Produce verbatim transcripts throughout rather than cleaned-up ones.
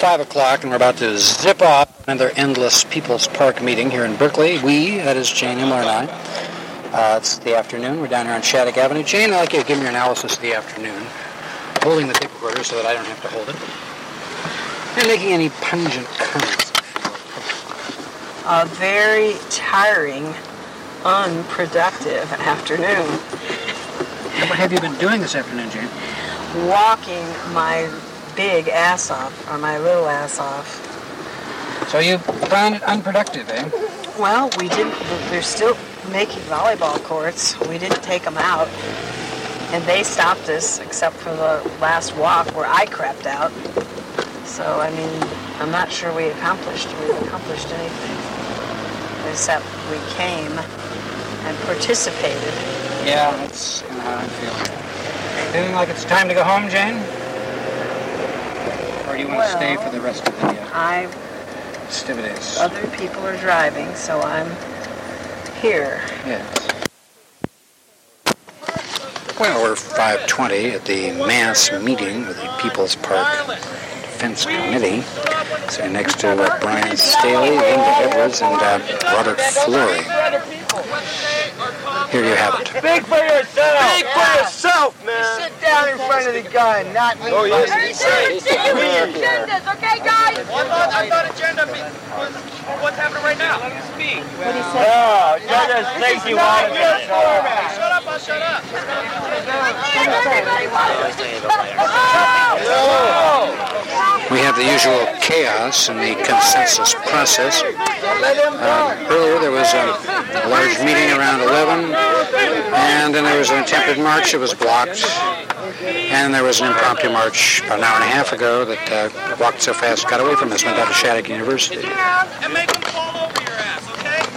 five o'clock, and we're about to zip off another endless People's Park meeting here in Berkeley. We, that is Jane Himmler and I. Uh, it's the afternoon. We're down here on Shattuck Avenue. Jane, I'd like you to give me your analysis of the afternoon, holding the tape recorder so that I don't have to hold it, and making any pungent comments. A very tiring, unproductive afternoon. What have you been doing this afternoon, Jane? Walking my big ass off, or my little ass off. So you found it unproductive, eh? Well, we didn't, they're still making volleyball courts. We didn't take them out. And they stopped us, except for the last walk where I crapped out. So, I mean, I'm not sure we accomplished, we've accomplished anything. Except we came and participated. Yeah, that's kind of how I'm feeling. Feeling like it's time to go home, Jane? Or do you want well, to stay for the rest of the uh, I, festivities? Other people are driving, so I'm here. Yes. Well, we're five twenty at the mass meeting with the People's Park Defense Committee. Sitting next to uh, Brian Staley, Linda Edwards, and uh, Robert Flory. Here you have it. Speak for yourself! Speak for yourself, man! You sit down in front of the gun, not me. Oh, yes. Very serious. Agendas, okay, guys? Well, I thought, I thought agenda was what's happening right now. Let me speak. What do you say? No, you just think you want to get Hey, shut up, I'll shut up. Everybody wants to We have the usual chaos in the consensus process. Uh, earlier there was a, a large meeting around eleven, and then there was an attempted march that was blocked, and there was an impromptu march about an hour and a half ago that uh, walked so fast, got away from us, went down to Shattuck University. And make them fall over your ass,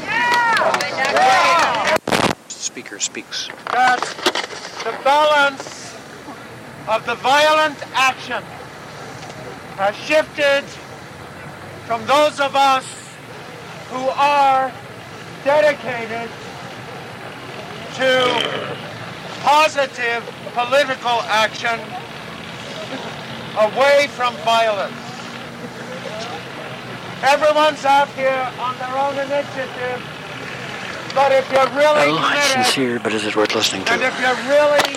okay? The speaker speaks. that the balance of the violent action has shifted from those of us who are dedicated to positive political action away from violence. Everyone's out here on their own initiative, but if you're really Oh, it's committed, sincere, but is it worth listening and to? if you're really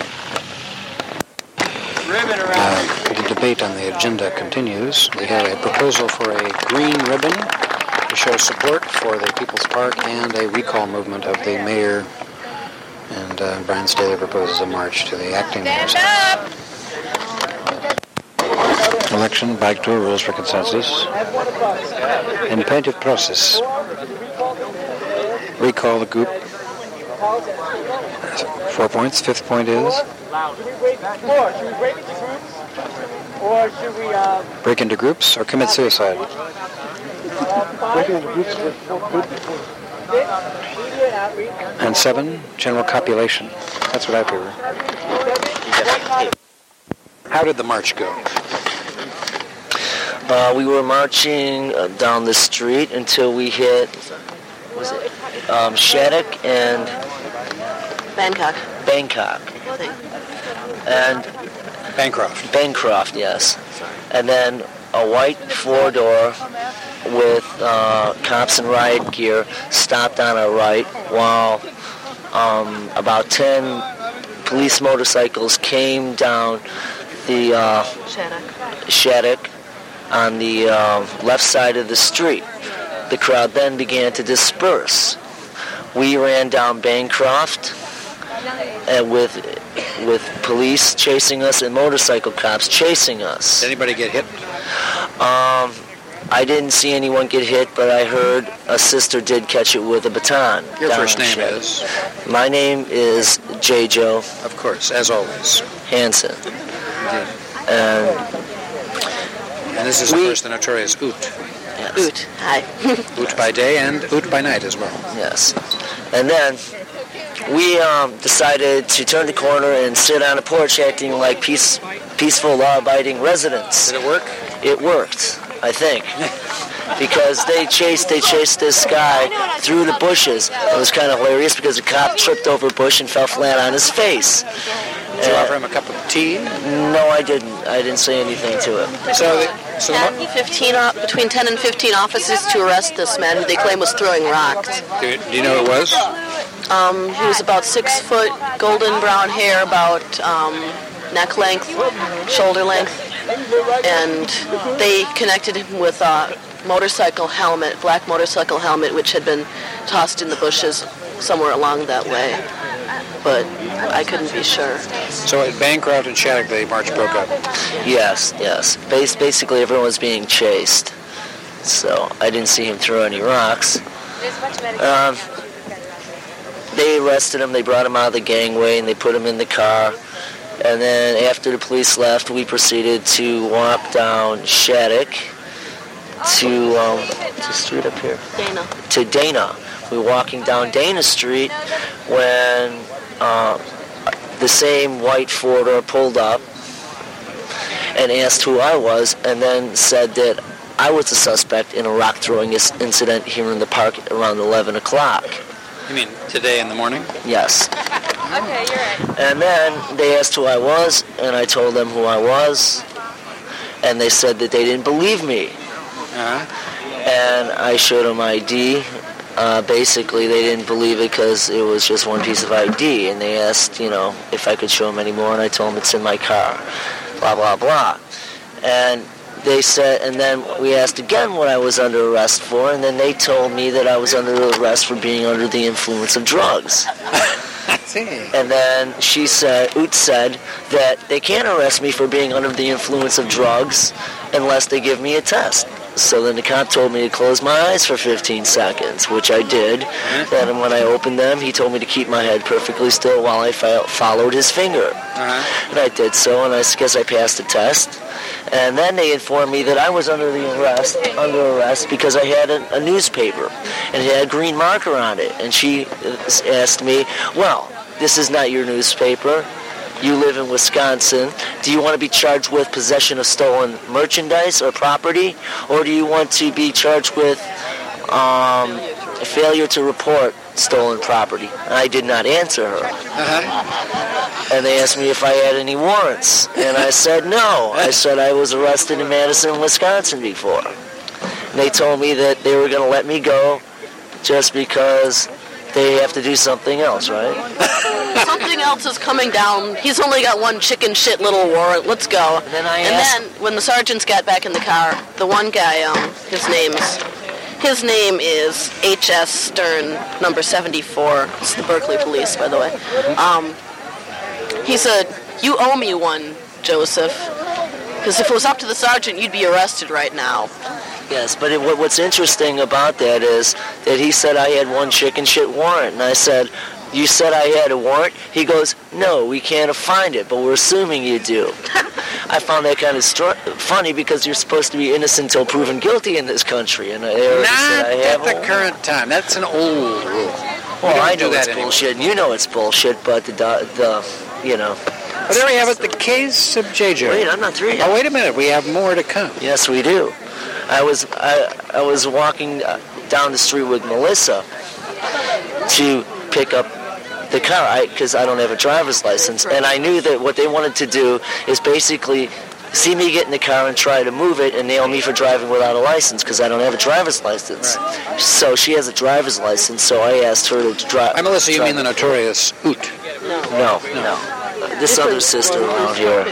ribbon around, Uh, the debate on the agenda continues. We have a proposal for a green ribbon to show support for the People's Park and a recall movement of the mayor. And uh, Brian Staley proposes a march to the acting mayor's house. Election, back to rules for consensus. Independent process. Recall the group. Four points. Fifth point is should we wait more? Should we break into groups? Or should we, uh... break into groups or commit suicide. And seven, general copulation. That's what I favor. How did the march go? Uh, we were marching uh, down the street until we hit, was it, um, Shattuck and Bangkok. Bangkok. And Bancroft. Bancroft, yes. And then a white four-door with uh, cops in riot gear stopped on our right while um, about ten police motorcycles came down the uh, Shattuck. Shattuck on the uh, left side of the street. The crowd then began to disperse. We ran down Bancroft and with with police chasing us and motorcycle cops chasing us. Did anybody get hit? Um, I didn't see anyone get hit, but I heard a sister did catch it with a baton. Your down first on name Shattuck. is? My name is J. Joe Of course, as always. Hansen. Indeed. And And this is, of We- course, the notorious Oot. yes, Oot. Hi. Oot by day and Oot by night as well. yes. And then we um, decided to turn the corner and sit on a porch acting like peace, peaceful, law-abiding residents. Did it work? It worked, I think, because they chased they chased this guy through the bushes. It was kind of hilarious because the cop tripped over a bush and fell flat on his face. Did you Uh, offer him a cup of tea? No, I didn't. I didn't say anything to him. So the, So the ten, fifteen, uh, between ten and fifteen officers to arrest this man who they claim was throwing rocks. Do, do you know who it was? Um, he was about six foot, golden brown hair, about um, neck length, shoulder length, and they connected him with a motorcycle helmet, black motorcycle helmet, which had been tossed in the bushes somewhere along that way. But I couldn't be sure. So at Bancroft and Shattuck, the march broke up? Yes, yes. Bas- basically, everyone was being chased. So I didn't see him throw any rocks. Um, they arrested him. They brought him out of the gangway, and they put him in the car. And then after the police left, we proceeded to walk down Shattuck to, um, what's the street up here? Dana. To Dana. We were walking down Dana Street when uh, the same white four-door pulled up and asked who I was, and then said that I was the suspect in a rock-throwing incident here in the park around eleven o'clock. You mean today in the morning? Yes. Okay, you're right. And then they asked who I was, and I told them who I was, and they said that they didn't believe me. Uh-huh. And I showed them I D. Uh, basically, they didn't believe it because it was just one piece of I D, and they asked, you know, if I could show them any more, and I told them it's in my car, blah, blah, blah. And they said, and then we asked again what I was under arrest for, and then they told me that I was under arrest for being under the influence of drugs. And then she said, Oot said that they can't arrest me for being under the influence of drugs unless they give me a test. So then the cop told me to close my eyes for fifteen seconds, which I did. And when I opened them, he told me to keep my head perfectly still while I fo- followed his finger. Uh-huh. And I did so, and I guess I passed the test. And then they informed me that I was under the arrest, under arrest because I had a, a newspaper, and it had a green marker on it. And she asked me, well, this is not your newspaper. You live in Wisconsin. Do you want to be charged with possession of stolen merchandise or property? Or do you want to be charged with um, failure to report stolen property? And I did not answer her. Uh-huh. And they asked me if I had any warrants. And I said no. I said I was arrested in Madison, Wisconsin before. And they told me that they were going to let me go just because they have to do something else, right? Something else is coming down. He's only got one chicken shit little warrant. Let's go. And then I and asked, then when the sergeants got back in the car, the one guy, um, his name's his name is H S Stern, number seventy-four. It's the Berkeley Police, by the way. Um, he said, "You owe me one, Joseph, because if it was up to the sergeant, you'd be arrested right now." yes, but it, what, what's interesting about that is that he said I had one chicken shit warrant, and I said, you said I had a warrant? He goes, no, we can't find it, but we're assuming you do. I found that kind of str- funny because you're supposed to be innocent until proven guilty in this country, and I already Not said I have at the one. current time. That's an old rule. Well, I do know that it's anymore. bullshit, and you know it's bullshit, but the, the you know. But there we have it, the case of J J. Wait, I'm not through yet. Oh, wait a minute. We have more to come. Yes, we do. I was I, I was walking down the street with Melissa to pick up the car because I, I don't have a driver's license, and I knew that what they wanted to do is basically see me get in the car and try to move it and nail me for driving without a license because I don't have a driver's license. Right. So she has a driver's license, so I asked her to drive. I'm Melissa, you mean the notorious Oot? No, no. This other sister around here.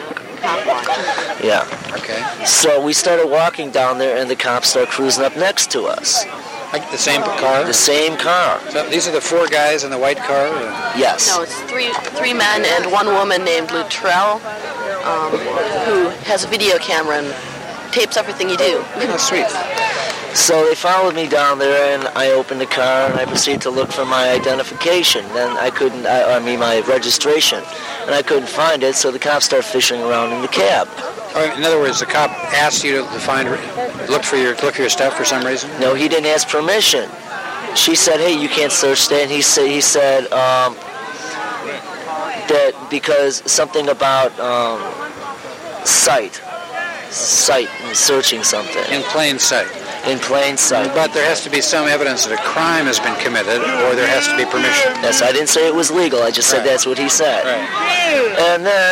Yeah. Okay. So we started walking down there, and the cops start cruising up next to us. Like the same car? The same car. So these are the four guys in the white car? Or? Yes. No, it's three three men and one woman named Luttrell, um, who has a video camera and tapes everything you do. Oh, sweet. So they followed me down there, and I opened the car, and I proceeded to look for my identification. Then I couldn't, I, I mean my registration, and I couldn't find it, so the cops started fishing around in the cab. Oh, in other words, the cop asked you to find, look for your, look for your stuff for some reason? No, he didn't ask permission. She said, "Hey, you can't search that." And he said, he said um, that because something about um, sight, sight, and searching something In plain sight. in plain sight. But there has to be some evidence that a crime has been committed, or there has to be permission. Yes, I didn't say it was legal. I just said Right. that's what he said. Right. And then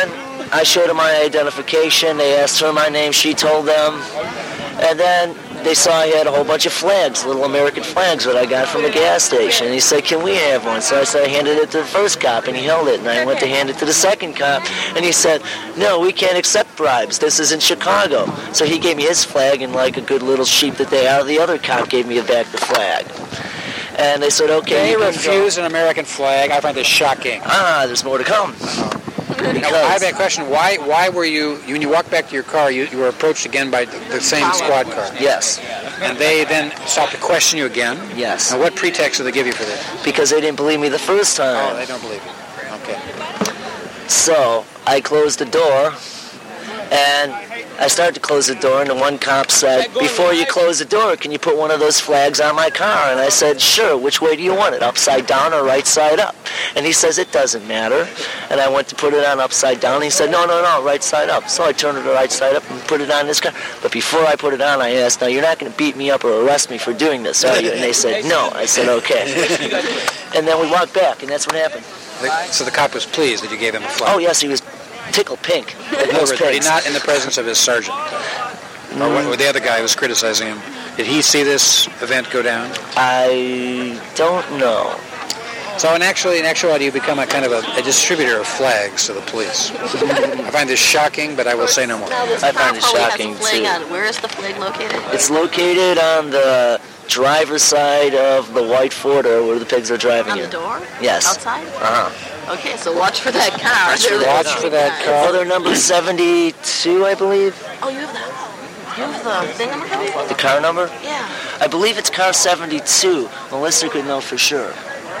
I showed them my identification. They asked her my name. She told them. And then they saw I had a whole bunch of flags, little American flags that I got from the gas station. And he said, can we have one? So I said, I handed it to the first cop, and he held it. And I went to hand it to the second cop, and he said, no, we can't accept bribes. This is in Chicago. So he gave me his flag, and like a good little sheep that they are, the other cop gave me back the flag. And they said, okay. They refuse an American flag. I find this shocking. Ah, there's more to come. Now, I have a question. Why Why were you, when you walked back to your car, you, you were approached again by the, the same squad car? Yes. And they then stopped to question you again? Yes. Now, what pretext did they give you for this? Because they didn't believe me the first time. Oh, they don't believe you. Okay. So I closed the door, and I started to close the door, and the one cop said, before you close the door, can you put one of those flags on my car? And I said, sure. Which way do you want it, upside down or right side up? And he says, it doesn't matter. And I went to put it on upside down. He said, no, no, no, right side up. So I turned it right side up and put it on his car. But before I put it on, I asked, now, you're not going to beat me up or arrest me for doing this, are you? And they said, no. I said, okay. And then we walked back, and that's what happened. So the cop was pleased that you gave him a flag? Oh, yes, he was tickled pink. In other words, but he's not in the presence of his sergeant. Or, what, or the other guy who was criticizing him. Did he see this event go down? I don't know. So in actually, in actuality, you become a kind of a, a distributor of flags to the police. I find this shocking, but I will say no more. Now, this I car find it probably shocking, has a flag too. on. Where is the flag located? It's located on the driver's side of the white Ford, or where the pigs are driving On it. the door? Yes. Outside? Uh-huh. Okay, so watch for that car. Watch for- There's a watch for big that guy. car. Oh, they're number seventy-two, I believe. Oh, you have that. You have the thing number? The car number? Yeah. I believe it's car seventy-two. Melissa could know for sure.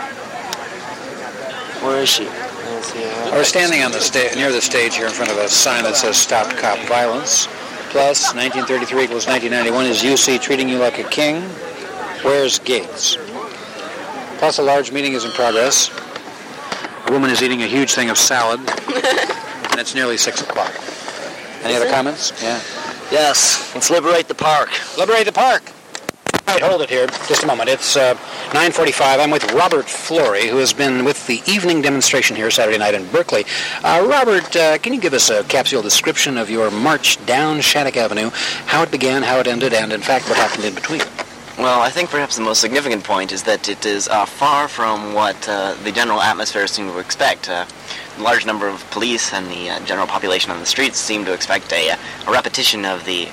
Where is she? We're standing on the sta- near the stage here in front of a sign that says "Stop Cop Violence." Plus, nineteen thirty-three equals nineteen ninety-one is U C treating you like a king. Where's Gates? Plus, a large meeting is in progress. A woman is eating a huge thing of salad, and it's nearly six o'clock. Any other comments? Yeah. Yes. Let's liberate the park. Liberate the park. All right, hold it here. Just a moment. It's uh, nine forty-five. I'm with Robert Flory, who has been with the evening demonstration here Saturday night in Berkeley. Uh, Robert, uh, can you give us a capsule description of your march down Shattuck Avenue, how it began, how it ended, and, in fact, what happened in between? Well, I think perhaps the most significant point is that it is uh, far from what uh, the general atmosphere seemed to expect. Uh, a large number of police and the uh, general population on the streets seemed to expect a, a repetition of the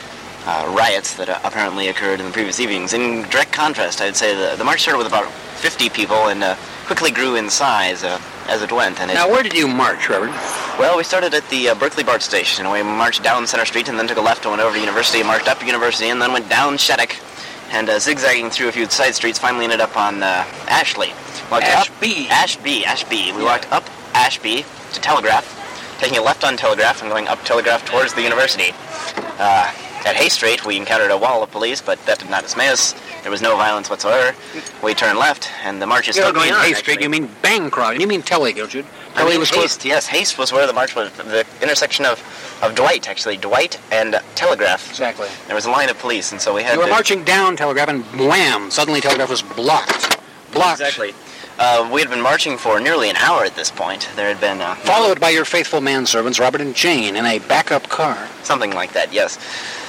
Uh, riots that uh, apparently occurred in the previous evenings. In direct contrast, I'd say the, the march started with about fifty people and uh, quickly grew in size uh, as it went. And it, Now, where did you march, Robert? well, we started at the uh, Berkeley BART station, and we marched down Center Street and then took a left and went over to University, marched up to University, and then went down Shattuck, and uh, zigzagging through a few side streets, finally ended up on uh, Ashley. Walked Ashby. Up, Ashby, Ashby. We walked up Ashby to Telegraph, taking a left on Telegraph and going up Telegraph towards the University. Uh, At Hay Street, we encountered a wall of police, but that did not dismay us. There was no violence whatsoever. We turned left, and the march is still going on. Hay Street, you mean Bancroft. You mean Telly, don't you? I mean, was Haste, yes. Haste was where the march was, the intersection of, of Dwight, actually. Dwight and Telegraph. Exactly. There was a line of police, and so we had You were to... marching down Telegraph, and wham! Suddenly Telegraph was blocked. Blocked. Exactly. Uh, we had been marching for nearly an hour at this point. There had been... Uh, Followed by your faithful manservants, Robert and Jane, in a backup car. Something like that, yes.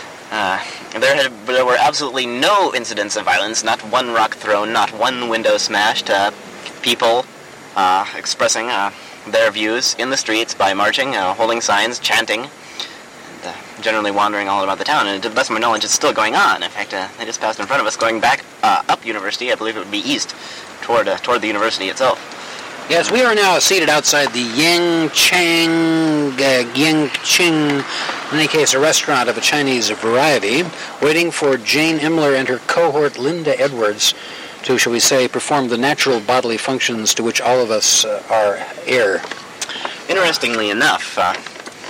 Uh, there had there were absolutely no incidents of violence, not one rock thrown, not one window smashed. Uh, people uh, expressing uh, their views in the streets by marching, uh, holding signs, chanting, and, uh, generally wandering all about the town. And to the best of my knowledge, it's still going on. In fact, uh, they just passed in front of us, going back uh, up University. I believe it would be east, toward uh, toward the University itself. Yes, we are now seated outside the Yang Chang, uh, Yang Ching, in any case, a restaurant of a Chinese variety, waiting for Jane Imler and her cohort, Linda Edwards, to, shall we say, perform the natural bodily functions to which all of us uh, are heir. Interestingly enough, uh,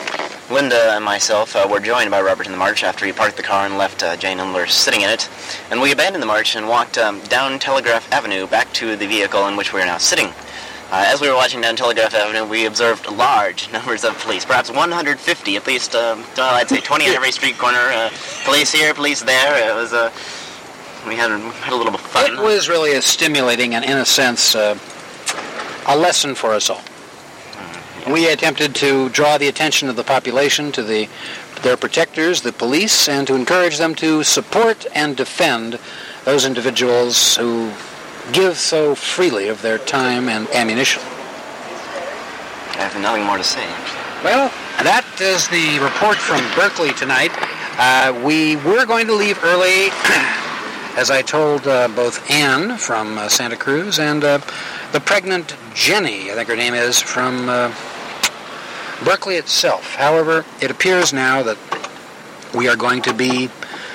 Linda and myself uh, were joined by Robert in the march after he parked the car and left uh, Jane Imler sitting in it, and we abandoned the march and walked um, down Telegraph Avenue back to the vehicle in which we are now sitting. Uh, as we were watching down Telegraph Avenue, we observed large numbers of police, perhaps one hundred fifty at least. Uh, well, I'd say twenty on every street corner. Uh, police here, police there. It was uh, we had, had a little bit of fun. It was really a stimulating and, in a sense, uh, a lesson for us all. We attempted to draw the attention of the population to the their protectors, the police, and to encourage them to support and defend those individuals who give so freely of their time and ammunition. I have nothing more to say. Well, that is the report from Berkeley tonight. Uh, we were going to leave early, as I told uh, both Ann from uh, Santa Cruz and uh, the pregnant Jenny, I think her name is, from uh, Berkeley itself. However, it appears now that we are going to be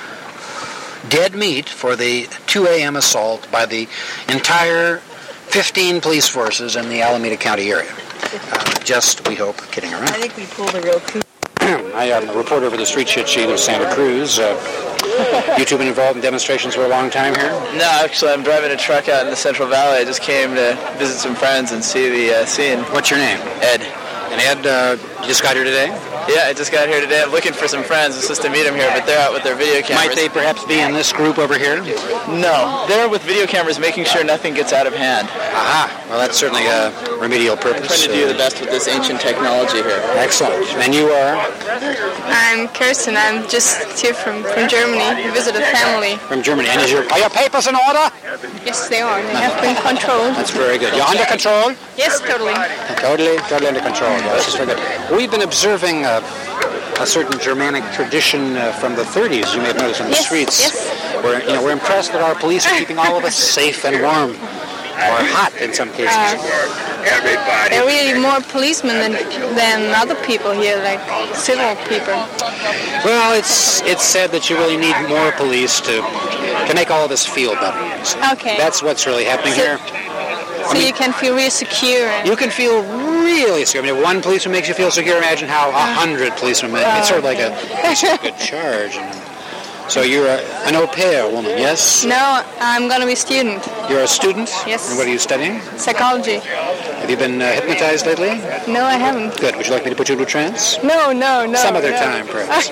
dead meat for the two a.m. assault by the entire fifteen police forces in the Alameda County area. Uh, just, we hope, kidding around. I think we pulled a real coup. I am a reporter for the Street Shit Sheet of Santa Cruz. Uh, you two been involved in demonstrations for a long time here? No, actually, I'm driving a truck out in the Central Valley. I just came to visit some friends and see the uh, scene. What's your name? Ed. And Ed, uh, you just got here today? Yeah, I just got here today. I'm looking for some friends. It's just to meet them here, but they're out with their video cameras. Might they perhaps be in this group over here? No, they're with video cameras making sure nothing gets out of hand. Aha. Well, that's certainly a remedial purpose. I'm trying to do the best with this ancient technology here. Excellent. And you are? I'm Kirsten. I'm just here from, from Germany. We visit a family. From Germany. And is your, are your papers in order? Yes, they are. They have been controlled. That's very good. You're under control? Yes, totally. Totally, totally under control. Yeah, this is very good. We've been observing uh, a certain Germanic tradition uh, from the thirties. You may have noticed on the yes, streets. Yes. We're, you know, we're impressed that our police are keeping all of us safe and warm, or hot in some cases. Uh, there are really more policemen than than other people here, like civil people. Well, it's it's said that you really need more police to to make all of us feel better. Okay. That's what's really happening so, here. So I mean, you can feel really secure. And you can feel really secure. I mean, if one policeman makes you feel secure, imagine how a hundred policemen make. It's sort of like a, that's a good charge. And so you're a, an au pair woman, yes? No, I'm going to be a student. You're a student? Yes. And what are you studying? Psychology. Have you been uh, hypnotized lately? No, I haven't. Good. Would you like me to put you into a trance? No, no, no. Some other no. time, perhaps.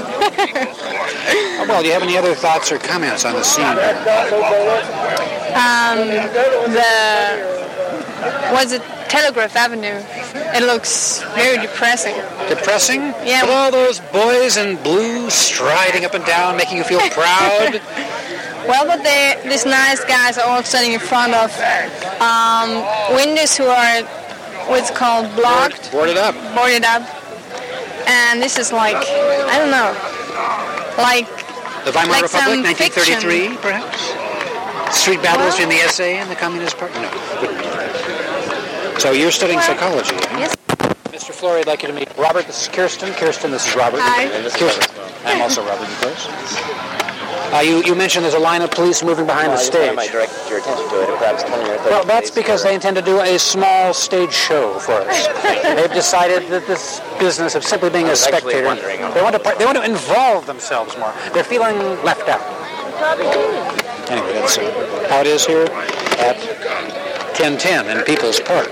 Oh, well, do you have any other thoughts or comments on the scene? Um, the... What's it? Telegraph Avenue. It looks very depressing. Depressing? Yeah. With all those boys in blue striding up and down, making you feel proud? Well, but they, these nice guys are all standing in front of um, windows who are, what's it called, blocked? Boarded up. Boarded up. And this is like, I don't know, like... The Weimar like Republic, nineteen thirty-three, fiction. perhaps? Street battles between the S A and the Communist Party? No, wouldn't be that. So you're studying psychology, eh? Yes. Mister Flory, I'd like you to meet Robert. This is Kirsten. Kirsten, this is Robert. Hi. And this is Kirsten. I'm also Robert, of course. Uh, you, you mentioned there's a line of police moving behind well, the I stage. I might direct your attention to it, perhaps twenty or thirty. Well, that's because they intend to do a small stage show for us. They've decided that this business of simply being a spectator, they want to they want to involve themselves more. They're feeling left out. Anyway, that's uh, how it is here at ten ten in People's Park.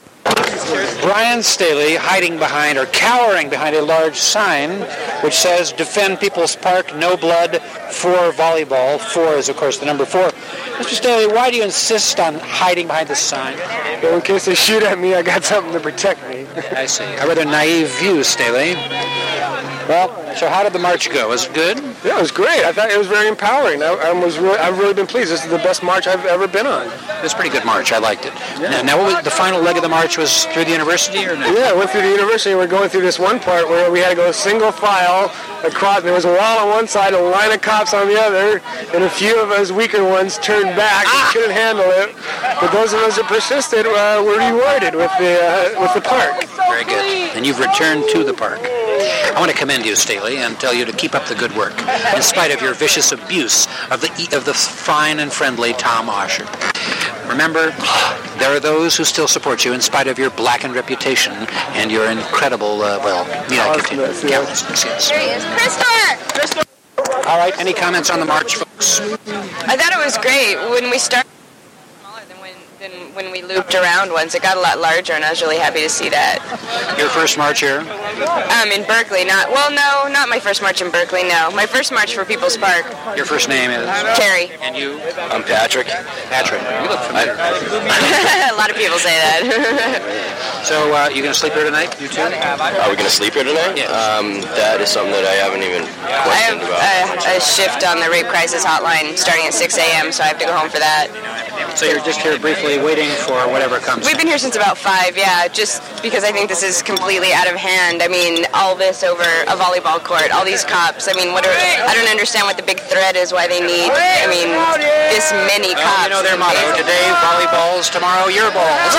Brian Staley hiding behind or cowering behind a large sign which says defend People's Park, no blood, for volleyball. Four is, of course, the number four. Mister Staley, why do you insist on hiding behind this sign? Well, in case they shoot at me, I got something to protect me. I see. A rather naive view, Staley. Well, so how did the march go? Was it good? Yeah, it was great. I thought it was very empowering. I, I was really, I've really been pleased. This is the best march I've ever been on. It was a pretty good march. I liked it. Yeah. Now, what was the final leg of the march? Was through the university or no? Yeah, I went through the university. We're going through this one part where we had to go single file across. There was a wall on one side, a line of cops on the other, and a few of us weaker ones turned back and couldn't handle it. But those of us that persisted uh, were rewarded with the uh, with the park. Very good. And you've returned to the park. I want to commend you, Staley, and tell you to keep up the good work, in spite of your vicious abuse of the of the fine and friendly Tom Osher. Remember, there are those who still support you in spite of your blackened reputation and your incredible, uh, well, yeah, continue. Carelessness, yes. There he is. Christopher! All right, any comments on the march, folks? I thought it was great. When we started, smaller than when, than when we looped around once. It got a lot larger, and I was really happy to see that. Your first march here? Um, in Berkeley, not, well, no, not my first march in Berkeley, no. My first march for People's Park. Your first name is? Carrie. And you? I'm Patrick. Patrick. You look familiar. A lot of people say that. So, uh, you going to sleep here tonight, you two? Are we going to sleep here tonight? Yes. Um, that is something that I haven't even questioned about. I have a, a shift on the rape crisis hotline starting at six a.m., so I have to go home for that. So you're just here briefly waiting for whatever comes. We've been here since about five, yeah, just because I think this is completely out of hand. I mean, all this over a volleyball court, all these cops. I mean, what are, I don't understand what the big threat is, why they need, I mean, this many cops. Well, you know their motto, today volleyballs, tomorrow your balls.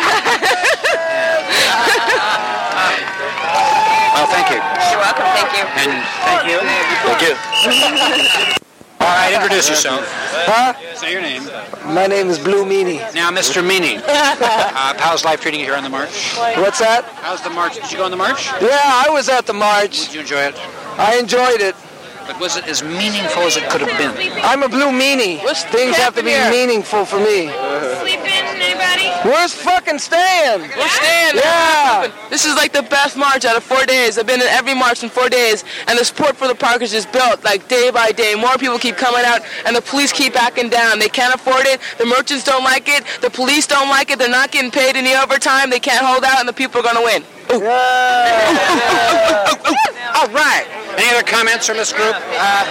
Well, thank you. You're welcome, thank you. And thank you. Thank you. All right, introduce yourself. Huh? Say your name. My name is Blue Meanie. Now, Mister Meanie, uh, how's life treating you here on the march? What's that? How's the march? Did you go on the march? Yeah, I was at the march. Did you enjoy it? I enjoyed it. But was it as meaningful as it could have been? I'm a Blue Meanie. Things have to be here? meaningful for me. Sleep in, anybody? Where's fucking Stan? We're staying. Yeah. This is like the best march out of four days. I've been in every march in four days, and the support for the park is just built like day by day. More people keep coming out, and the police keep backing down. They can't afford it. The merchants don't like it. The police don't like it. They're not getting paid any overtime. They can't hold out, and the people are going to win. Ooh. Yeah. All right. Any other comments from this group? Uh,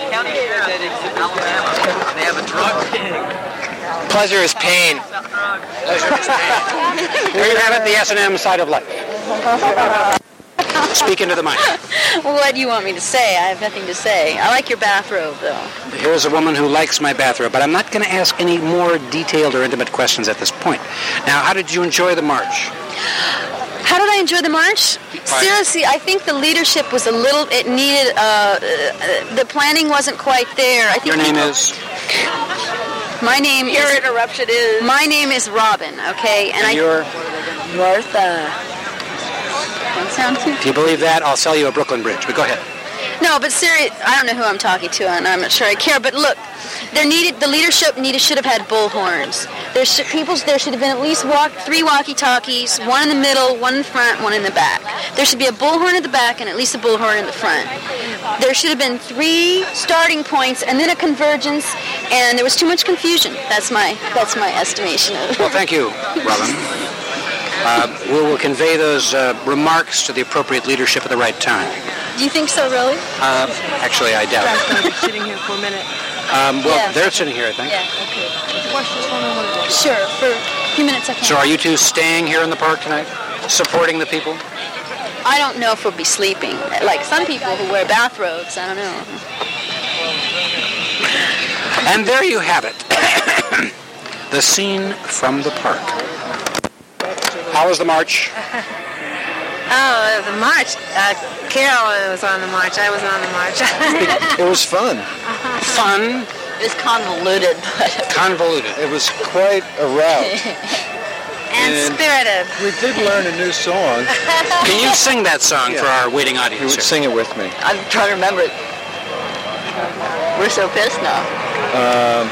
Pleasure is pain. Pleasure is pain. There you have it, the S and M side of life. Speak into the mic. Well, what do you want me to say? I have nothing to say. I like your bathrobe, though. Here's a woman who likes my bathrobe, but I'm not going to ask any more detailed or intimate questions at this point. Now, how did you enjoy the march? How did I enjoy the march? Seriously, I think the leadership was a little, it needed, uh, uh, the planning wasn't quite there. I think Your name is? My name Your is... interruption is... My name is Robin, okay? And, and I, you're? Martha. Don't sound too... If you believe that, I'll sell you a Brooklyn Bridge, but go ahead. No, but seriously, I don't know who I'm talking to, and I'm not sure I care, but look, there needed, the leadership needed, should have had bullhorns. There should, people, there should have been at least walk, three walkie-talkies, one in the middle, one in front, one in the back. There should be a bullhorn at the back and at least a bullhorn in the front. There should have been three starting points and then a convergence, and there was too much confusion. That's my, that's my estimation of it. Well, thank you, Robin. Uh, we will convey those uh, remarks to the appropriate leadership at the right time. Do you think so, really? Uh, actually, I doubt it. Going to be sitting here for a minute. Um, well, Yeah. they're sitting here, I think. Yeah, okay. Sure, for a few minutes I can. So are you two staying here in the park tonight, supporting the people? I don't know if we'll be sleeping. Like some people who wear bathrobes, I don't know. And there you have it. The scene from the park. How was the march? Oh, the march. Uh, Carol was on the march. I wasn't on the march. It was fun. Fun? It was convoluted. But Convoluted. It was quite a route. and, And spirited. We did learn a new song. Can you sing that song Yeah. for our waiting audience? You would sing it with me. I'm trying to remember it. We're so pissed now. Um,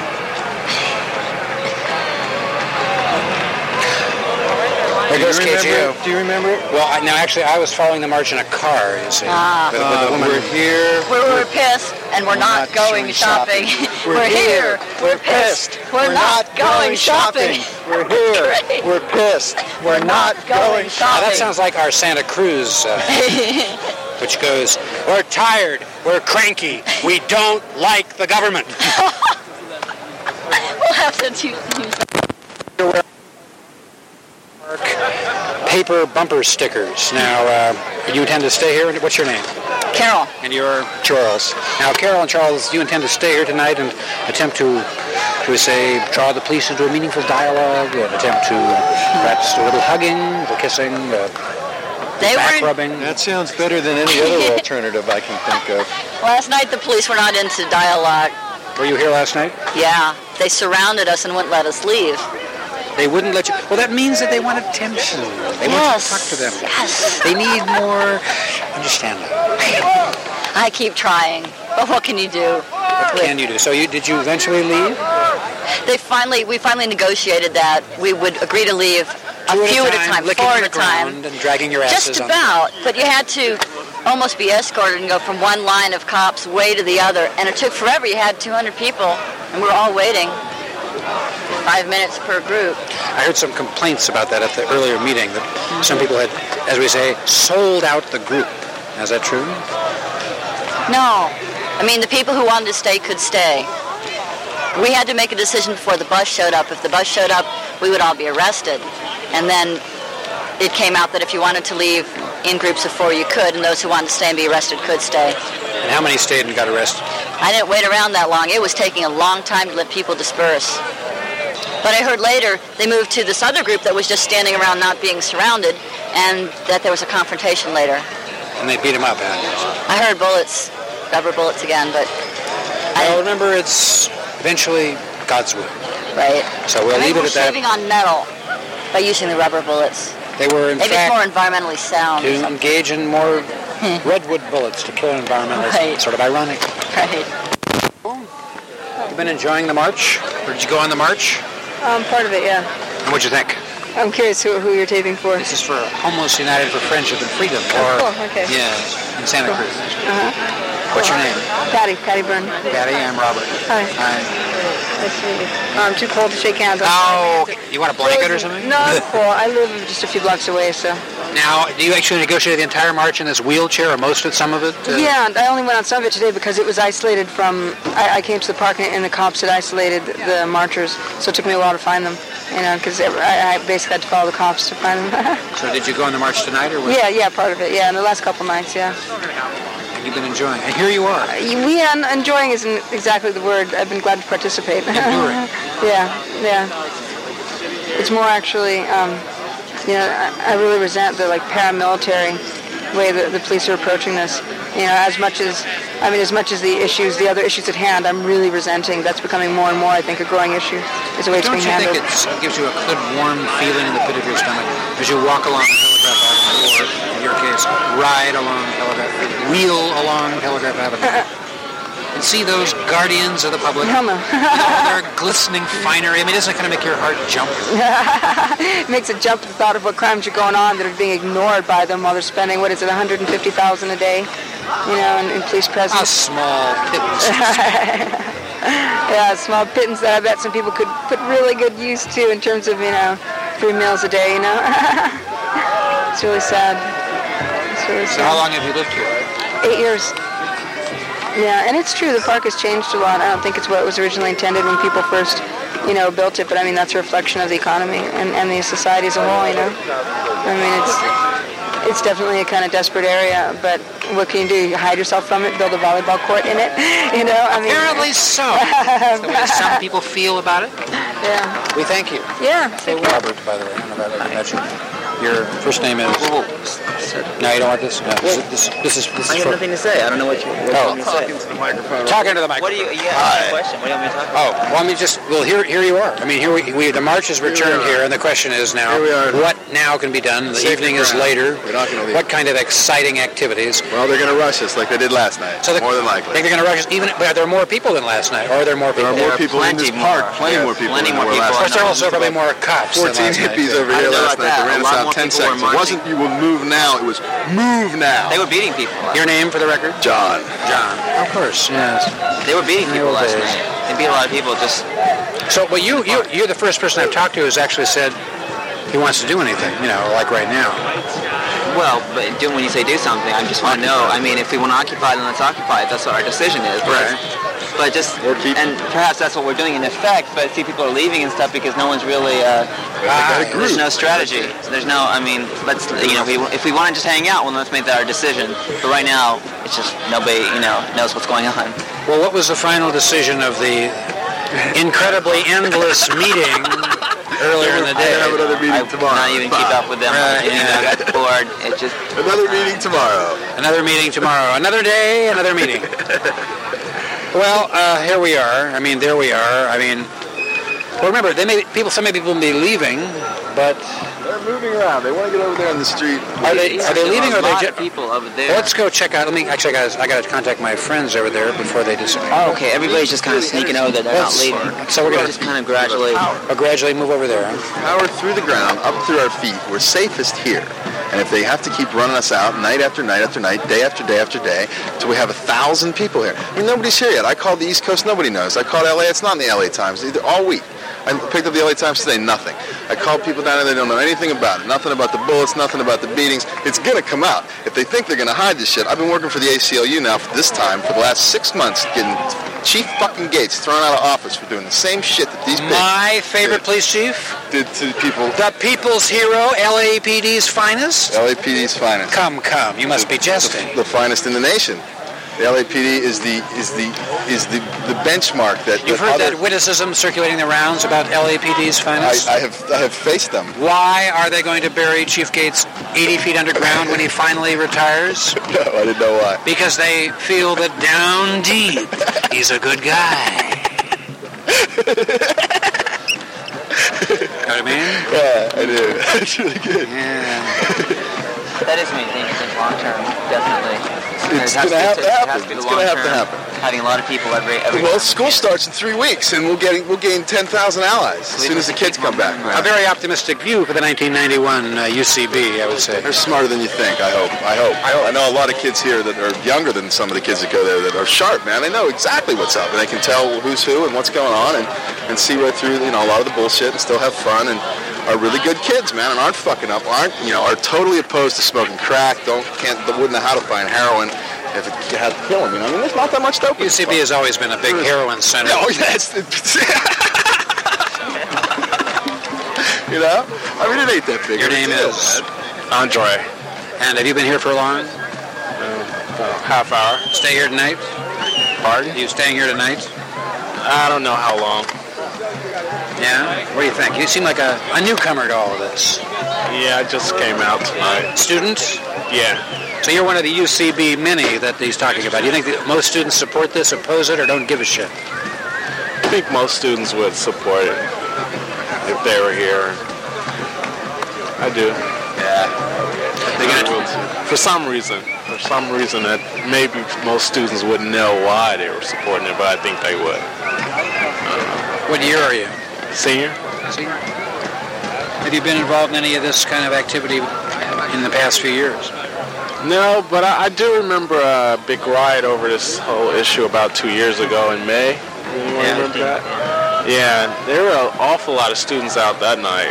There do, you goes K G O. remember, do you remember it? Well, I, now actually, I was following the march in a car, you see. Ah. With, with the Uh, woman. we're here. We're, we're pissed, and we're, We're not, not going going shopping. shopping. We're, We're here. here. We're pissed. We're, not, going shopping. We're here. Great. We're pissed. We're not going Now, shopping. that sounds like our Santa Cruz, uh, which goes, we're tired, we're cranky, we don't like the government. We'll have to use Paper bumper stickers. Now, uh, you intend to stay here? What's your name? Carol. And you're? Charles. Now, Carol and Charles, do you intend to stay here tonight and attempt to, shall we say, draw the police into a meaningful dialogue, and attempt to perhaps a little hugging, a little kissing, uh, They back were rubbing? That sounds better than any other alternative I can think of. Last night the police were not into dialogue. Were you here last night? Yeah, they surrounded us and wouldn't let us leave. They wouldn't let you. Well, that means that they want attention. They want you to talk to them. Yes. They need more understanding. I keep trying, but what can you do? What can you do? So you did you eventually leave? they finally, we finally negotiated that we would agree to leave a Two few at at a time, licking four the at a time. ground and dragging your asses Just on about, but you had to almost be escorted and go from one line of cops way to the other, and it took forever. You had two hundred people, and we were all waiting. Five minutes per group. I heard some complaints about that at the earlier meeting, that some people had, as we say, sold out the group. Is that true? No. I mean, the people who wanted to stay could stay. We had to make a decision before the bus showed up. If the bus showed up, we would all be arrested. And then it came out that if you wanted to leave in groups of four, you could, and those who wanted to stay and be arrested could stay. And how many stayed and got arrested? I didn't wait around that long. It was taking a long time to let people disperse. But I heard later they moved to this other group that was just standing around not being surrounded, and that there was a confrontation later. And they beat him up, huh? I heard bullets, rubber bullets again, but... Well, remember, it's eventually God's will. Right. So we'll and leave it at that. They were shaving on metal by using the rubber bullets. They were, in Maybe fact, it's more environmentally sound. to engage in more redwood bullets to kill environmentalists. Right. Sort of ironic. Right. You've been enjoying the march? Or did you go on the march? Um, part of it, yeah. And what'd you think? I'm curious who, who you're taping for. This is for Homeless United for Friendship and Freedom. Oh, Or, cool, okay. Yeah, in Santa Cool. Cruz. Uh-huh. What's your name? Patty, Patty Byrne. Patty, I'm Robert. Hi. Hi. Nice to meet you. I'm too cold to shake hands. Oh, you want a blanket or something? No, I'm cool. I live just a few blocks away, so. Now, do you actually negotiate the entire march in this wheelchair, or most of it, some of it? Uh, Yeah, I only went on some of it today because it was isolated from, I, I came to the park and the cops had isolated the marchers, so it took me a while to find them, you know, because I, I basically had to follow the cops to find them. So did you go on the march tonight, or what? Yeah, yeah, part of it, yeah, in the last couple nights, yeah. You've been enjoying, and here you are. We, yeah, enjoying isn't exactly the word. I've been glad to participate. Enduring. Yeah, yeah. It's more actually, um, you know, I, I really resent the like paramilitary way that the police are approaching this. You know, as much as, I mean, as much as the issues, the other issues at hand, I'm really resenting. That's becoming more and more, I think, a growing issue. Is the way it's Don't being you handled. think it's, it gives you a good warm feeling in the pit of your stomach as you walk along Telegraph Avenue, or in your case, ride along Telegraph, wheel along Telegraph Avenue, and see those guardians of the public, Hell no. all their glistening finery? I mean, doesn't it kind of make your heart jump? It makes it jump at the thought of what crimes are going on that are being ignored by them while they're spending, what is it, one hundred fifty thousand dollars a day, you know, in, in police presence. A small pittance. Yeah, small pittance that I bet some people could put really good use to in terms of, you know, three meals a day, you know. It's really sad. It's really sad. So how long have you lived here? Eight years. Yeah, and it's true, the park has changed a lot. I don't think it's what was originally intended when people first, you know, built it, but I mean, that's a reflection of the economy and, and the society as a whole, you know. I mean, it's it's definitely a kind of desperate area, but what can you do? You hide yourself from it, build a volleyball court in it, you know? I mean, Apparently so. That's the way some people feel about it. Yeah. We thank you. Yeah. Hey, Robert, by the way, I don't know if I've ever met you. Your first name is... No, you don't want this? No, this, this, this is... This I is have for... nothing to say. I don't know what you what Oh. you want me to say. Talking to the microphone. Talking to the microphone. What do you... Yeah, I have a question. What do you want me to talk Oh, about? well, I mean, just, well, here here you are. I mean, here we, we the march is returned here, and the question is now, Here we are. what now can be done? The Safe evening is ground. later. We're not gonna leave. What kind of exciting activities? Well, they're going to rush us like they did last night. So the, more than likely. Think they're going to rush us, even, but are there more people than last night? Or are there more There people? are more people in this park, plenty more people Plenty than more there were people. last Of course, there night. are also probably more cops than fourteen last night. hippies over I here don't know last about night. that. They ran A us lot out more ten people were seconds. It wasn't you will move now. It was move now. They were beating people. Your name for the record? John. John. Of course, yes. They were beating people old last days. night. They beat a lot of people. Just So, well, you, you, you're the first person I've talked to who's actually said he wants to do anything, you know, like right now. well, but do, when you say do something, I just want to know. I mean, if we want to occupy, then let's occupy it. That's what our decision is. But, Right. but just and perhaps that's what we're doing in effect. But see, people are leaving and stuff because no one's really. Uh, Ah, there's no strategy. There's no. I mean, let's you know, if we, if we want to just hang out, well, let's make that our decision. But right now, it's just nobody you know knows what's going on. Well, what was the final decision of the incredibly endless meeting earlier in the day? I have another meeting I tomorrow. not even keep up with them. Right, you know, I got bored. It just Another meeting tomorrow. Another meeting tomorrow. Another day, another meeting. Well, uh, here we are. I mean, there we are. I mean, well, remember, they may people. Some people may be leaving, but They're moving around. They want to get over there in the street. Are they are they leaving or are they lot ju- of people over there. Well, let's go check out. Let me actually, I got I got to contact my friends over there before they disappear. Oh, okay. Everybody's just kind of sneaking over there. They're not Let's- leaving. So we're gonna just kind of gradually. uh, gradually move over there. Huh? Power through the ground, up through our feet. We're safest here. And if they have to keep running us out night after night after night, day after day after day, till we have a thousand people here. I mean, nobody's here yet. I called the East Coast, nobody knows. I called L A, it's not in the L A Times, either all week. I picked up the L A Times today, nothing. I called people down there, they don't know anything about it. Nothing about the bullets, nothing about the beatings. It's going to come out. If they think they're going to hide this shit, I've been working for the A C L U now for this time, for the last six months, getting Chief fucking Gates thrown out of office for doing the same shit that these My favorite police chief? did to people. The people's hero, L A P D's finest? L A P D's finest. Come, come, you must be jesting. The, the finest in the nation. The L A P D is the is the is the, the benchmark that. You've that heard other, that witticism circulating the rounds about L A P D's finest? I, I have I have faced them. Why are they going to bury Chief Gates eighty feet underground when he finally retires? No, I didn't know why. Because they feel that down deep, he's a good guy. Know what I mean? Yeah, I do. That's really good. Yeah. That is main thing, I think, long term, definitely. It's It has going to have to it has happen. be the It's going to have to long-term, happen. Having a lot of people every every. Well, school starts in three weeks, and we'll get we'll gain ten thousand allies as soon as the kids come back. A very optimistic view for the nineteen ninety-one uh, U C B, I would say. They're smarter than you think. I hope. I hope. I hope. I know a lot of kids here that are younger than some of the kids that go there that are sharp, man. They know exactly what's up, and they can tell who's who and what's going on, and, and see right through you know a lot of the bullshit and still have fun and are really good kids, man, and aren't fucking up, aren't you know are totally opposed to smoking crack. Don't can't wouldn't know how to find heroin if it had to kill them. You know, I mean, there's not that much dope. U C B has always been a big heroin center. Oh, yes. You know? I mean, it ain't that big. Your name is? Andre. And have you been here for long? Uh, half hour. Stay here tonight? Pardon? You staying here tonight? I don't know how long. Yeah? What do you think? You seem like a, a newcomer to all of this. Yeah, I just came out tonight. Student? Yeah. So you're one of the U C B many that he's talking about. Do you think that most students support this, oppose it, or don't give a shit? I think most students would support it if they were here. I do. Yeah. They got, for some reason, for some reason that maybe most students wouldn't know why they were supporting it, but I think they would. What year are you? Senior. Senior. Have you been involved in any of this kind of activity in the past few years? No, but I, I do remember a big riot over this whole issue about two years ago in May. Anyone Yeah. remember that? Yeah, there were an awful lot of students out that night.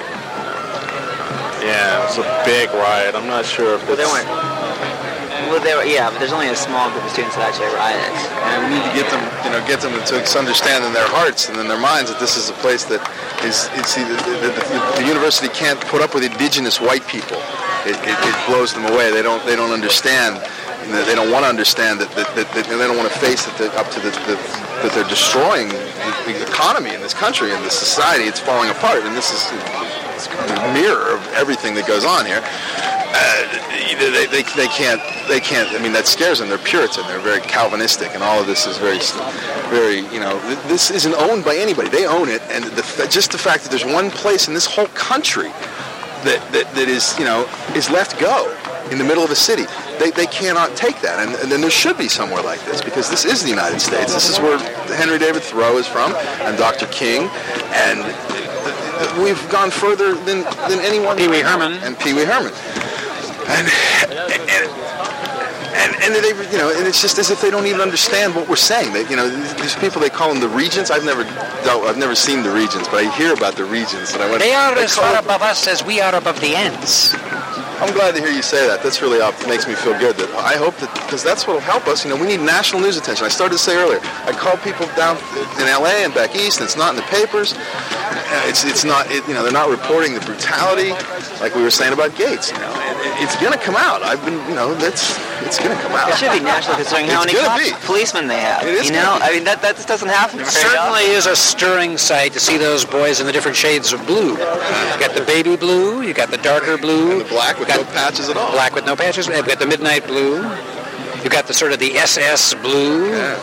Yeah, it was a big riot. I'm not sure if Well, it's... they weren't. Well, they were. Yeah, but there's only a small group of students that actually rioted. And we need to get them, you know, get them to understand in their hearts and in their minds that this is a place that is, it's, the, the, the, the university can't put up with indigenous white people. It, it, it blows them away. They don't, they don't understand. You know, they don't want to understand that, that, that, that, and they don't want to face that they're up to the, the that they're destroying the, the economy in this country and the society. It's falling apart, and this is it's a mirror of everything that goes on here. Uh, they, they, they can't, they can't, I mean, that scares them. They're Puritan. They're very Calvinistic, and all of this is very, very, you know, this isn't owned by anybody. They own it, and the, just the fact that there's one place in this whole country that, that, that is, you know, is left go in the middle of a city. They, they cannot take that, and, and then there should be somewhere like this, because this is the United States. This is where Henry David Thoreau is from, and Doctor King, and we've gone further than, than anyone. Pee Wee Herman. And Pee Wee Herman. And, and, and, and they, you know, and it's just as if they don't even understand what we're saying. They, you know, these people, they call them the Regents. I've never dealt, I've never seen the Regents, but I hear about the Regents. And I went, They are they as call far it- above us as we are above the ants. I'm glad to hear you say that. That's really up, makes me feel good. That I hope that, because that's what will help us. You know, we need national news attention. I started to say earlier, I call people down in L A and back east, and it's not in the papers. Uh, It's it's not, it, you know, they're not reporting the brutality, like we were saying about Gates. You know, it, it's going to come out. I've been, you know, that's it's going to come out. It should be national considering how It's many gonna cops, be. policemen they have. It is you know, gonna be. I mean that that just doesn't happen very Certainly often. is a stirring sight to see those boys in the different shades of blue. You got the baby blue, you got the darker blue, And the black with got no patches at all. black with no patches. You've got the midnight blue. You've got the sort of the S S blue. Yeah.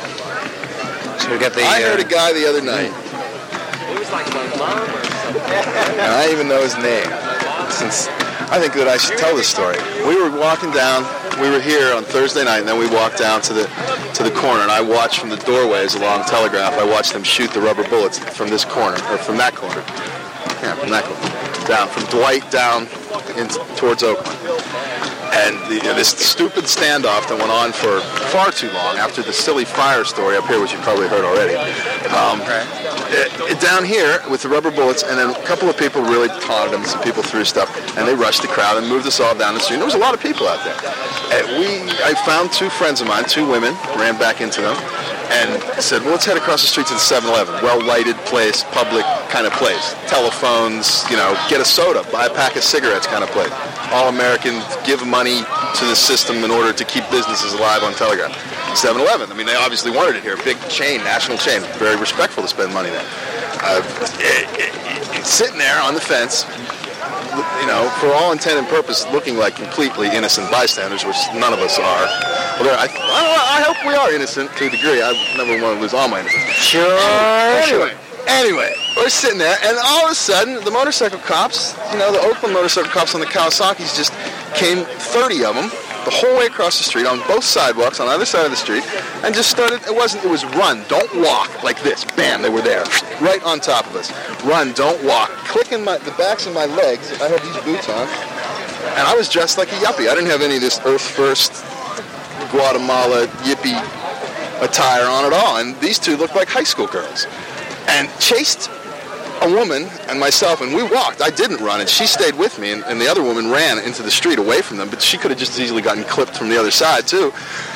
So you've got the. I heard uh, a guy the other night, It was like my mom or something. and I even know his name. since I think that I should tell this story. We were walking down. We were here on Thursday night, and then we walked down to the to the corner, and I watched from the doorways along Telegraph. I watched them shoot the rubber bullets from this corner, or from that corner. Yeah, from that corner. Down, from Dwight down in, towards Oakland. And the, you know, this stupid standoff that went on for far too long after the silly fire story up here, which you probably heard already. Um, it, it, down here with the rubber bullets, and then a couple of people really taunted them. Some people threw stuff, and they rushed the crowd and moved us all down the street. There was a lot of people out there. And we, I found two friends of mine, two women, ran back into them, and said, well, let's head across the street to the seven eleven. Well-lighted place, public kind of place. Telephones, you know, get a soda, buy a pack of cigarettes kind of place. All Americans give money to the system in order to keep businesses alive on Telegraph. seven eleven, I mean, they obviously wanted it here. Big chain, national chain. Very respectful to spend money there. Uh, it, it, it, sitting there on the fence, you know, for all intent and purpose, looking like completely innocent bystanders, which none of us are. Well, I, I, I hope we are innocent to a degree. I never want to lose all my innocence. Sure. Anyway, anyway, we're sitting there, and all of a sudden, the motorcycle cops, you know, the Oakland motorcycle cops on the Kawasaki's just came, thirty of them, the whole way across the street, on both sidewalks, on either side of the street, and just started, it wasn't, it was run, don't walk, like this. Bam, they were there, right on top of us. Run, don't walk. Clicking my, the backs of my legs, I had these boots on, and I was dressed like a yuppie. I didn't have any of this Earth First Guatemala yippie attire on at all, and these two looked like high school girls. And chased a woman and myself, and we walked. I didn't run, and she stayed with me, and, and the other woman ran into the street away from them, but she could have just easily gotten clipped from the other side, too.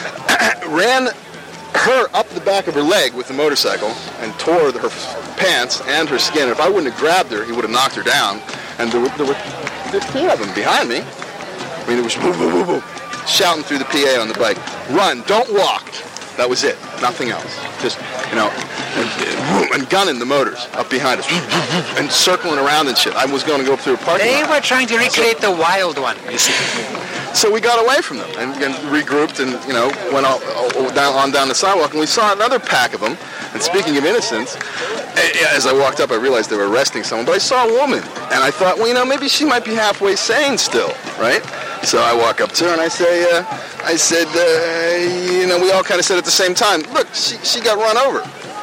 Ran her up the back of her leg with the motorcycle and tore her pants and her skin. If I wouldn't have grabbed her, he would have knocked her down. And there were, there were fifteen of them behind me. I mean, it was boom, boom, boom, boom, shouting through the P A on the bike. Run, don't walk. That was it. Nothing else. Just, you know, and, and gunning the motors up behind us. And circling around and shit. I was going to go up through a parking They lot. were trying to recreate the wild one, you see. So we got away from them and, and regrouped and, you know, went all, all down, on down the sidewalk. And we saw another pack of them. And speaking of innocence, as I walked up, I realized they were arresting someone. But I saw a woman. And I thought, well, you know, maybe she might be halfway sane still, right? So I walk up to her and I say, uh, I said, uh, you know, we all kind of said at the same time, look, she, she got run over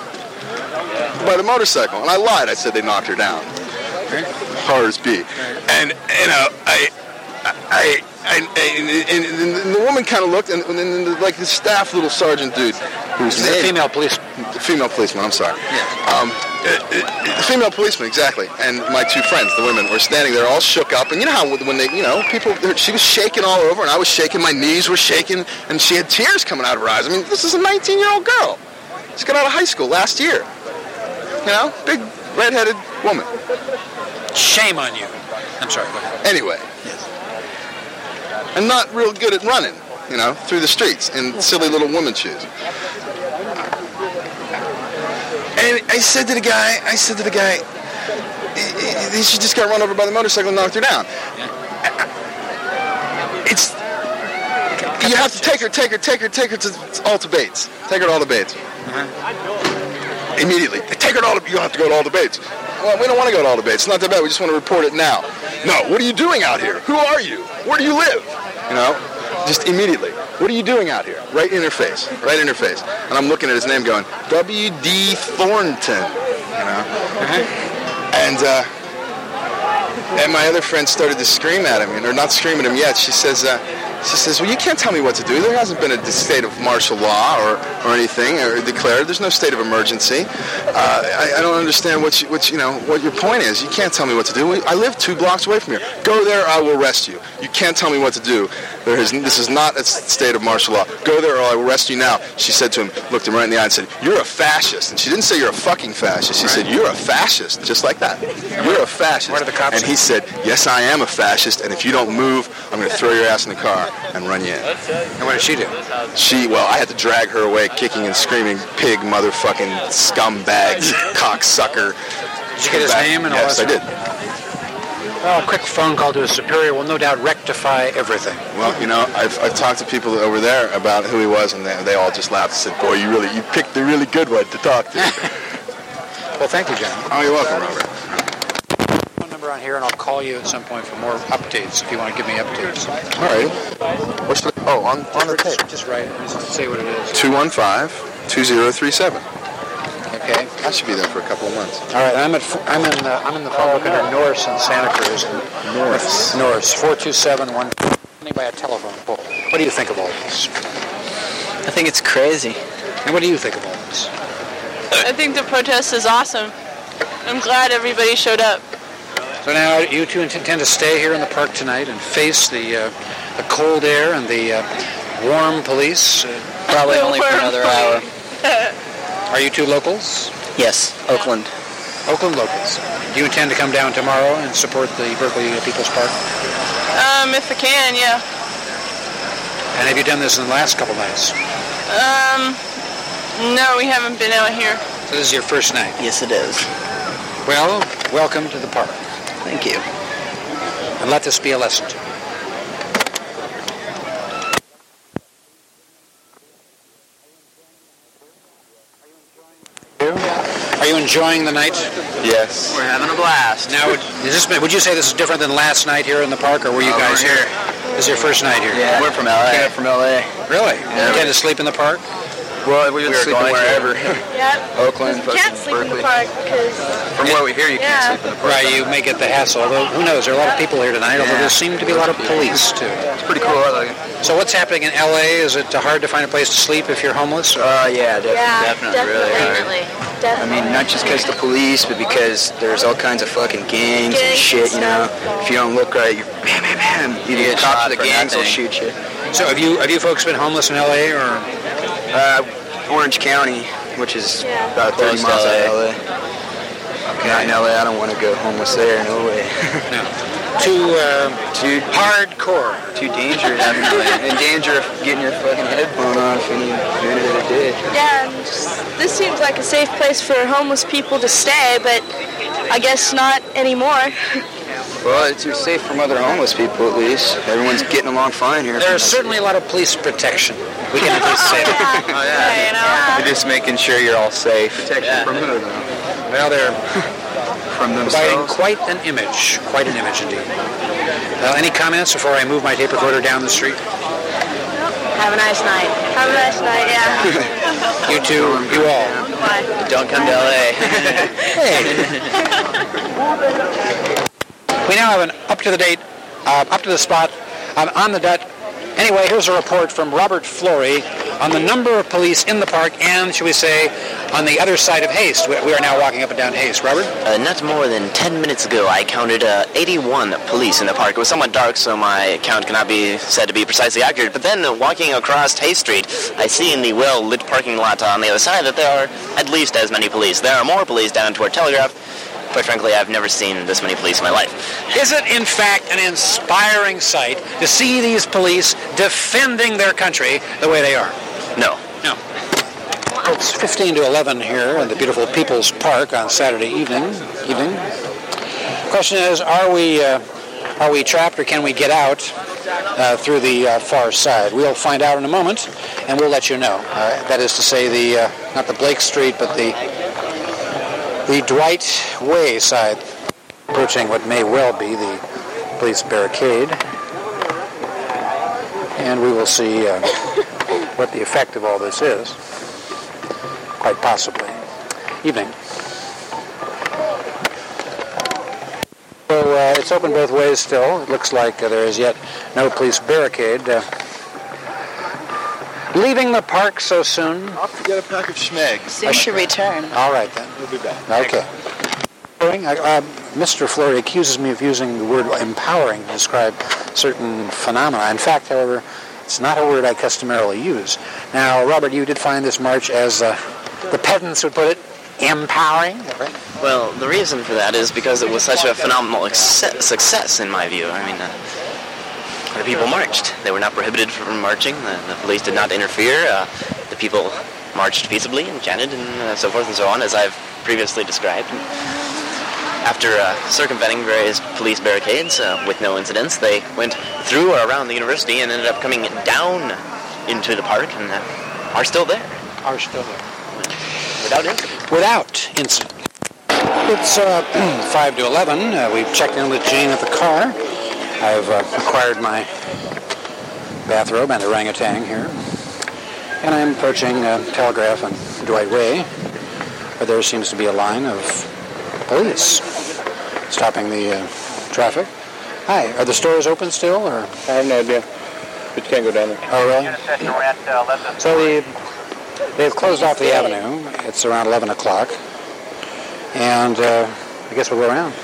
by the motorcycle. And I lied. I said they knocked her down. Hard as B. And, you know, I, I, I, I and, and the woman kind of looked, and, and then like the staff little sergeant dude, who's the female policeman. Female policeman, I'm sorry. Yeah. Um, the female policeman, exactly. And my two friends, the women, were standing there all shook up. And you know how when they, you know, people, she was shaking all over, and I was shaking, my knees were shaking, and she had tears coming out of her eyes. I mean, this is a nineteen-year-old girl. She got out of high school last year. You know, big, red-headed woman. Shame on you. I'm sorry, go ahead. Anyway. Yes. And not real good at running, you know, through the streets in silly little woman shoes. And I said to the guy, I said to the guy, she just got run over by the motorcycle and knocked her down. It's, you have to take her, take her, take her, take her to Alta Bates. Take her to Alta Bates. Uh-huh. Immediately. Take her to Alta, you don't have to go to Alta Bates. Well, we don't want to go to Alta Bates. It's not that bad. We just want to report it now. No, what are you doing out here? Who are you? Where do you live? You know, just immediately. What are you doing out here? Right in her face. Right in her face. And I'm looking at his name going, W D Thornton. You know? Uh-huh. And, uh, and my other friend started to scream at him, or not scream at him yet. She says, uh, she says, well, you can't tell me what to do. There hasn't been a state of martial law or, or anything or declared. There's no state of emergency. Uh, I, I don't understand what you, what you know what your point is. You can't tell me what to do. I live two blocks away from here. Go there, I will arrest you. You can't tell me what to do. There is, this is not a state of martial law. Go there or I will arrest you now. She said to him, looked him right in the eye and said, you're a fascist. And she didn't say you're a fucking fascist. She said, you're a fascist, just like that. You're a fascist. What are the cops? And he said, yes, I am a fascist, and if you don't move, I'm going to throw your ass in the car and run you in. And what did she do? She, well, I had to drag her away, kicking and screaming, pig, motherfucking, scumbag, cocksucker. Did you get his back. name and all yes, that? Yes, I did. Well, a quick phone call to a superior will no doubt rectify everything. Well, you know, I've, I've talked to people over there about who he was, and they, they all just laughed and said, boy, you really, you picked the really good one to talk to. Well, thank you, John. Oh, you're welcome, Robert. Phone number on here, and I'll call you at some point for more updates if you want to give me updates. All right. What's the, oh, on, on the tape. Just write it. Just say what it is. two one five, two zero three seven. Okay. I should be there for a couple of months. All right. I'm at I'm in the, I'm in the phone book under Norris in Santa Cruz. Norris. Norris. Four two seven one. By a telephone pole. What do you think of all this? I think it's crazy. And what do you think of all this? I think the protest is awesome. I'm glad everybody showed up. So now you two intend to stay here in the park tonight and face the uh, the cold air and the uh, warm police? Uh, Probably only for another hour. Are you two locals? Yes, Oakland. Oakland locals. Do you intend to come down tomorrow and support the Berkeley People's Park? Um, if I can, yeah. And have you done this in the last couple nights? Um, no, we haven't been out here. So this is your first night? Yes, it is. Well, welcome to the park. Thank you. And let this be a lesson to you. Are you enjoying the night? Yes. We're having a blast. Now, would, is this, would you say this is different than last night here in the park, or were you Oh, guys we're here? This is your first night here? Yeah, we're from L A. Came from L A. Really? You intend to sleep in the park? Well, we were sleeping wherever. Yep. Oakland, You can't sleep in the park because... From what we hear, you Yeah. can't sleep in the park. Right, you may get the hassle. Although, who knows? There are a lot of people here tonight, although there seem to be a lot of police, too. It's pretty cool. I like it. So what's happening in L A? Is it hard to find a place to sleep if you're homeless? Or? Uh, yeah, definitely. Yeah, definitely, really hard. definitely. Definitely. I mean, not just because the police, but because there's all kinds of fucking gangs, and Gangs shit, you and know. If you don't look right, you're bam, bam, bam. Either the cops or the gangs will shoot you. So have you have you folks been homeless in L A or? Uh, Orange County, which is Yeah. about thirty Close to miles out of L A. L A. Not in L A, I don't want to go homeless there, no way. No. Too, uh, too hardcore. Too dangerous. In danger of getting your fucking head blown off any minute of the day. Yeah, and just, this seems like a safe place for homeless people to stay, but I guess not anymore. Well, it's you're safe from other homeless people, at least. Everyone's getting along fine here. There's certainly a lot of police protection. We can at least say that. Oh, yeah. You know? They're just making sure you're all safe. Protection Yeah. from who, though? Well, they're From providing themselves? quite an image. Quite an image indeed. Well, any comments before I move my tape recorder down the street? Have a nice night. Have a nice night, yeah. You two, you all. Bye. Don't come to L A. We now have an up-to-the-date, uh, up-to-the-spot, um, on the dot. Anyway, here's a report from Robert Flory on the number of police in the park and, shall we say, on the other side of Haste. We we are now walking up and down Haste. Robert? Uh, not more than ten minutes ago, I counted uh, eighty-one police in the park. It was somewhat dark, so my count cannot be said to be precisely accurate. But then, uh, walking across Hay Street, I see in the well-lit parking lot on the other side that there are at least as many police. There are more police down toward Telegraph. Quite frankly, I've never seen this many police in my life. Is it, in fact, an inspiring sight to see these police defending their country the way they are? No. No. It's fifteen to eleven here in the beautiful People's Park on Saturday evening. Evening. Question is, are we uh, are we trapped or can we get out uh, through the uh, far side? We'll find out in a moment, and we'll let you know. Uh, that is to say, the uh, not the Blake Street, but the the Dwight Way side, approaching what may well be the police barricade, and we will see uh, what the effect of all this is. Quite possibly. Evening. So uh, it's open both ways still. It looks like uh, there is yet no police barricade. Uh, leaving the park so soon? Off to get a pack of schmegs. Soon to return. All right, then. We'll be back. Okay. Uh, Mister Flory accuses me of using the word empowering to describe certain phenomena. In fact, however, it's not a word I customarily use. Now, Robert, you did find this march, as uh, the pedants would put it, empowering, right? Well, the reason for that is because it was such a phenomenal exce- success, in my view. I mean, uh, the people marched. They were not prohibited from marching. The, the police did not interfere. Uh, the people marched peaceably and chanted and uh, so forth and so on, as I've previously described. And after uh, circumventing various police barricades uh, with no incidents, they went through or around the university and ended up coming down into the park and uh, are still there. Are still there. Without incident. Without incident. It's uh, five to eleven. Uh, we've checked in with Jane at the car. I've uh, acquired my bathrobe and orangutan here. And I'm approaching uh, Telegraph and Dwight Way, where there seems to be a line of police stopping the uh, traffic. Hi, are the stores open still, or? I have no idea, but you can't go down there. Oh, really? So the, they've closed off the avenue. It's around eleven o'clock. And uh, I guess we'll go around.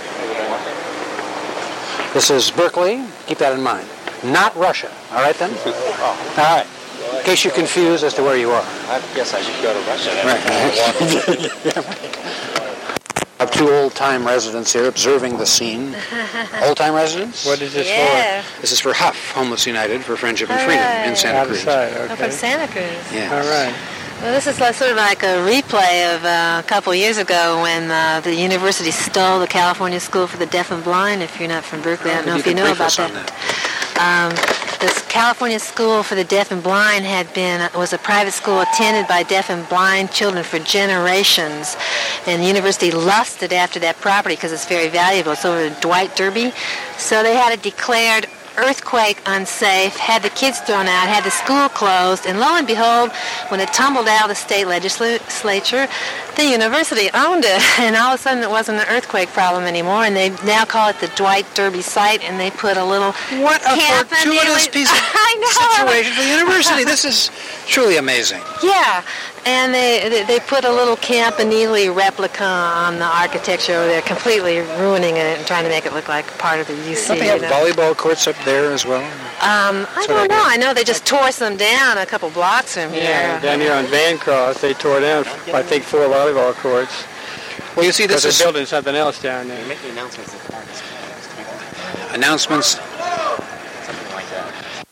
This is Berkeley. Keep that in mind. Not Russia. All right, then? All right. In case you're confused as to where you are. I guess I should go to Russia. Right. I have two old-time residents here observing the scene. Old-time residents? What is this Yeah. for? This is for Huff, Homeless United for Friendship and All Freedom right. in Santa Cruz. Outside, Oh, okay. from Santa Cruz. Yes. All right. Well, this is like, sort of like a replay of uh, a couple years ago when uh, the university stole the California School for the Deaf and Blind. If you're not from Berkeley, I don't know if you know about that. Um, this California School for the Deaf and Blind had been was a private school attended by deaf and blind children for generations, and the university lusted after that property because it's very valuable. It's over in Dwight Derby, so they had it declared earthquake unsafe, had the kids thrown out, had the school closed, and lo and behold, when it tumbled out of the state legislature, the university owned it, and all of a sudden it wasn't an earthquake problem anymore, and they now call it the Dwight Derby site, and they put a little What a camp in fortuitous there. piece of I know. situation for the university. This is truly amazing. Yeah, and they, they they put a little Campanile replica on the architecture over there, completely ruining it and trying to make it look like part of the U C. Don't they have you know? volleyball courts up there as well? Um, I don't know. I know they just tore some down a couple blocks from Yeah, here. down here on Van Cross, they tore down, I think, four volleyball courts. Well, you see, this Because is they're building something else down there. Make the announcements at the park. announcements. Something like that.